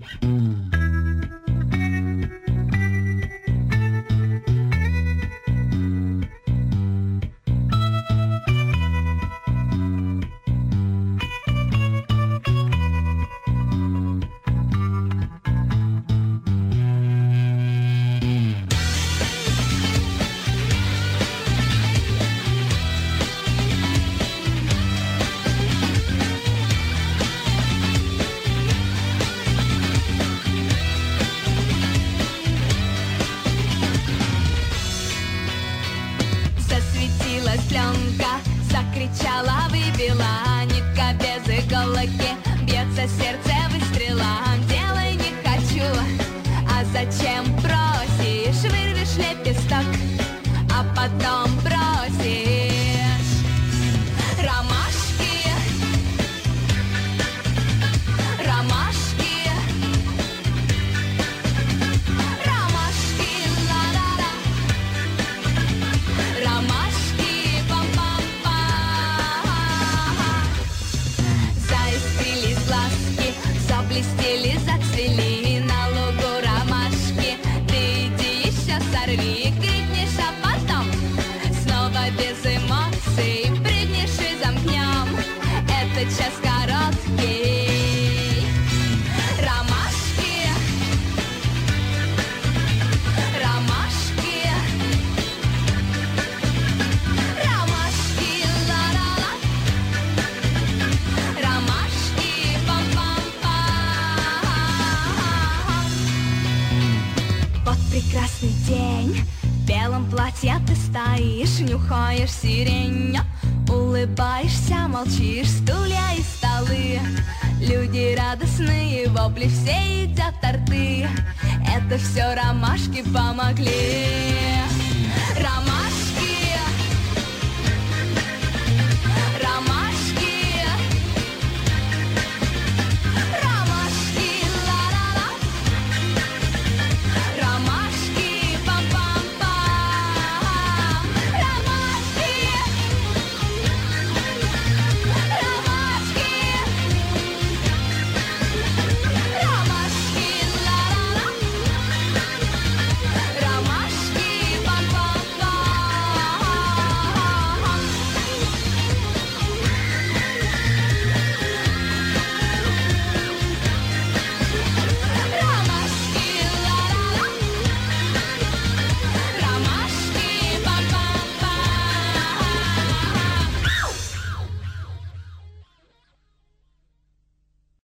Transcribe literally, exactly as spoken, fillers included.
Закричала, выбила, Ника без иголки, бьется сердце выстрелом. Делай не хочу, а зачем просишь? Вырвешь лепесток, а потом бросишь. Ромашки, ромашки, ромашки, ла-ла-ла, ромашки. Заблестели, зацвели на лугу ромашки. Ты иди еще сорви, крикнешь, а потом снова без эмоций прыгнешь и замкнем. Это час короткий. Ромашки, ромашки, ромашки, ла-ла-ла, ромашки, пам-пам. Вот прекрасный день, в белом платье ты стоишь, нюхаешь сирень, улыбаешься, молчишь, стулья и столы, люди радостные, вопли, все едят торты. Это все ромашки помогли. Ромашки.